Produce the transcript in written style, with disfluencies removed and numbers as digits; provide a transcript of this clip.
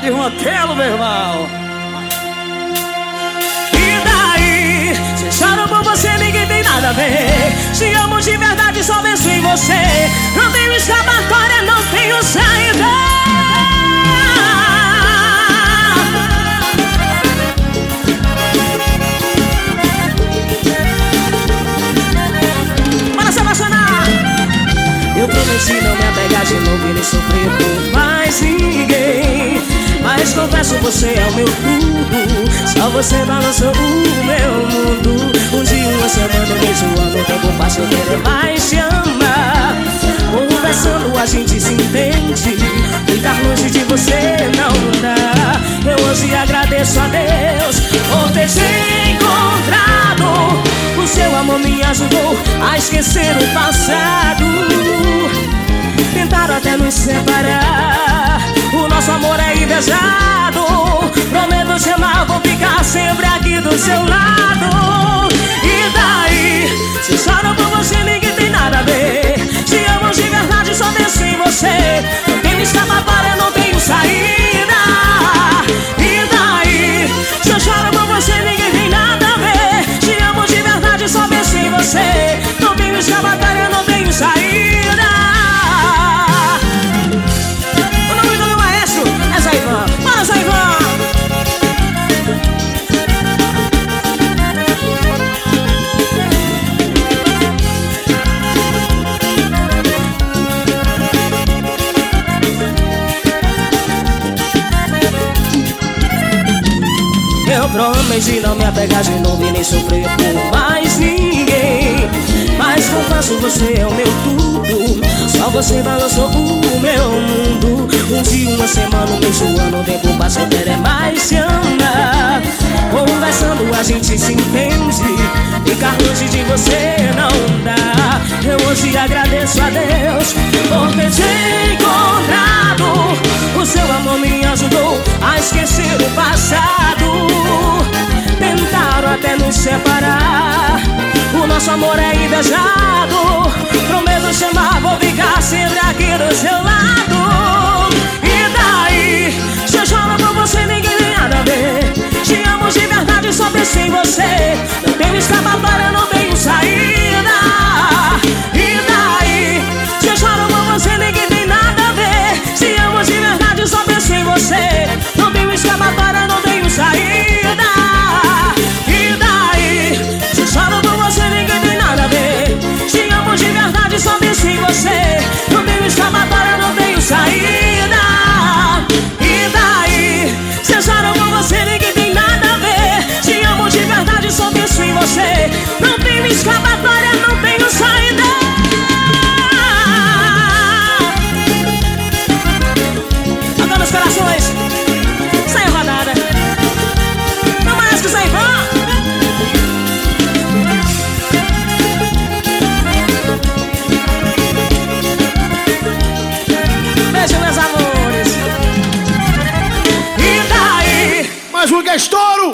de Rotelo, meu irmão. E daí? Se choro por você, ninguém tem nada a ver. Se amo de verdade, só penso em você. Não tenho escapatória, não tenho saída. Para se apaixonar. Eu prometi não me apegar de novo e nem sofrer por mais ninguém. Mas confesso, você é o meu tudo. Só você balançou o meu mundo. Um dia, uma semana, um mês, um ano, o tempo passa, eu quero mais te amar. Conversando a gente se entende. Ficar longe de você não dá. Eu hoje agradeço a Deus por ter te encontrado. O seu amor me ajudou a esquecer o passado. Tentaram até nos separar. O nosso amor é invejado. Prometo te amar, vou ficar sempre aqui do seu lado. E daí? Se choro por você, ninguém tem nada a ver. Se amo de verdade, só penso em você. Não tenho escapatória, não tenho saída. E daí? Se eu choro por você, ninguém tem nada a ver. Se amo de verdade, só penso em você. Não tenho escapatória, não tenho saída. Para, Zaivan! Eu prometi não me apegar de novo e nem sofrer por mais ninguém. Mas confesso, você é o meu tudo. Só você balançou o meu mundo. Um dia, uma semana, um mês, um ano, o tempo passa, eu quero é mais te amar. Conversando a gente se entende. Ficar longe de você não dá. Eu hoje agradeço a Deus por ter te encontrado. O seu amor me ajudou a esquecer o passado. Tentaram até nos separar. O nosso amor é invejado. Prometo te amar, vou ficar sempre aqui do seu lado.